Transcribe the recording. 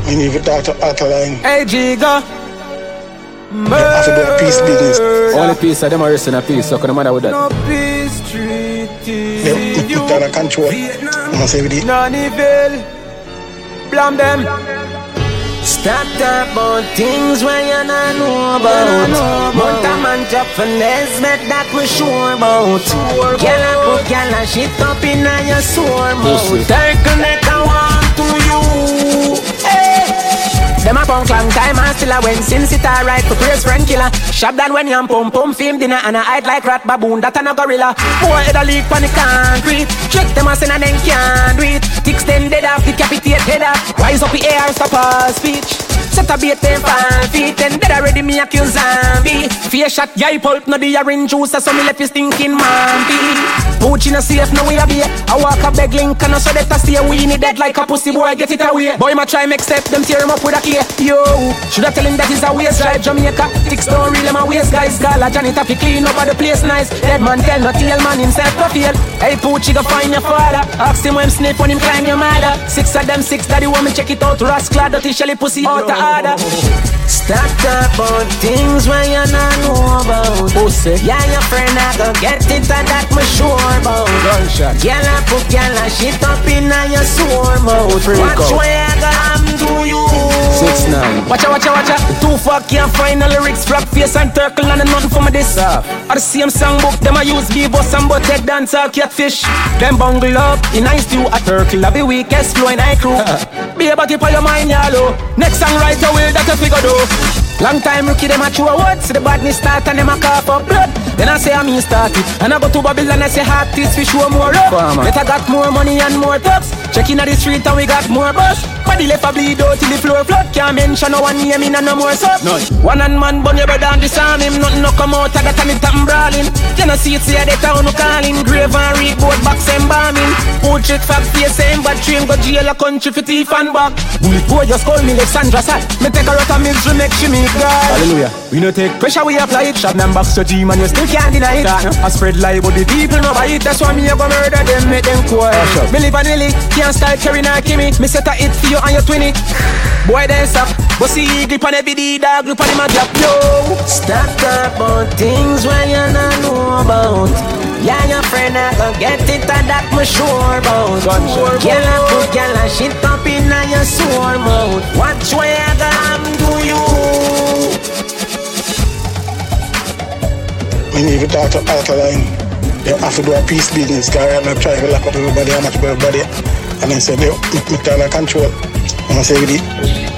We need to talk to Alkaline. Hey, Giga. You have to do a peace business. Only peace of them are resting a peace, so can no matter with that. No peace treaty. They put down a control. I'm gonna say with it. None evil. Blame them. Stop talk about things where you not know about. Mount a man drop finesse, bet that we sure about. Girl a put girl a shit up in a your sore mouth. Circle neck I want to you. Hey. Them a punk long time and still a win. Since it alright for praise friend killer. Shop down when you pump film dinner and I hide like rat baboon. That a no gorilla. Boy head a leak on the concrete. Check them as in and then can't do it. Ticks then dead off, decapitate head off. Rise up the air, stop our speech. Set a bait them 5 feet. Then dead already me accuse zombie. Fear shot, guy pulp, no the orange juice. So me left you stinking mambi. Poochie no safe, no way a be. I walk a beg link and I saw that I stay. We need dead like a pussy boy, get it away. Boy ma try make step, them tear him up with a key. Yo, should I tell him that he's a waste drive Jamaica? Ticks don't really my waste guys. Gala janitor fi clean up of the place nice. Dead man tell no tail man himself to feel. Hey Poochie go find your father. Ask him when him sniff when him climb your mother. 6 of them 6 daddy want me check it out. Rascal dirty shelly pussy out the order. Stop talk about things where you not know about. Pussy. Yeah, your friend I go get it and that me sure about. Gunshot. Girl I put girl a shit up in a your sore mouth. Watch where I go to you. 6-9. Watch out, watch out, watch out. The 2 fuck can't find the lyrics. Rock face and turtle and nothing for me this. Are the same songbook. Them I use B-boss and but take dance or catfish. Them bungle up in ice stew. A turtle of the weakest flow in I crew. Be about to put your mind yellow. Next song right away that you figure do. Long time rookie them a chew a word. See the badness start and them a cough up blood. Then I say I mean start it. And I go to Babylon and I say artists we show more up. Better got more money and more thugs. Check in at the street and we got more bus. Body left a bleed out till the floor flood. Can't mention no one name in and no more sub. One and man bun your brother and disarm him. Nothing no come out, I got on it and brawling. You know see it say the town no calling. Grave and read board box and bombing. Portrait fact face same bad train go jail a country for thief and back. Bullet boy just call me Alexandra Sat. Me take her out of misery make she me cry. Hallelujah. We no take pressure, we apply it. Shot them box to G man, you still can't deny it. I spread lie but the people no buy it. That's why me a go murder them, make them quiet. Me live and really can't style carry nor Kimmy. Me set a hit for you and your twinny. Boy then stop, but see grip on every D dog, grip on him a drop. Yo, stop talk about things where you not know about. Yeah, your friend I go get it and that me sure about. Girl I put girl a shit up in a your sore mouth. Watch where I go to you. We need to talk to Alkaline. They have to do a peace business. Because I'm not trying to lock up everybody, how much everybody. And then say, they put down a control. I'm going to say with it.